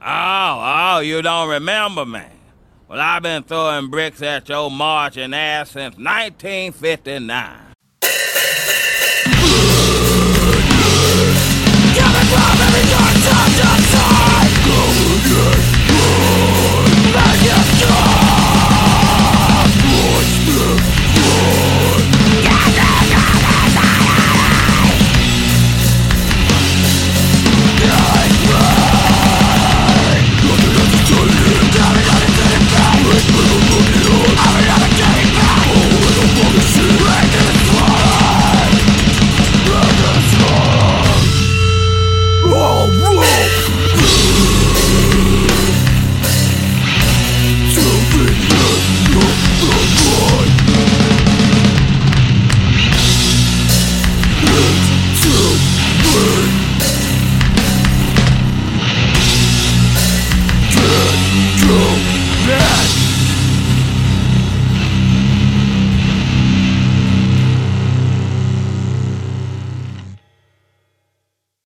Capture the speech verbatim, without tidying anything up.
Oh, oh, you don't remember me? Well, I've been throwing bricks at your marching ass since nineteen fifty-nine.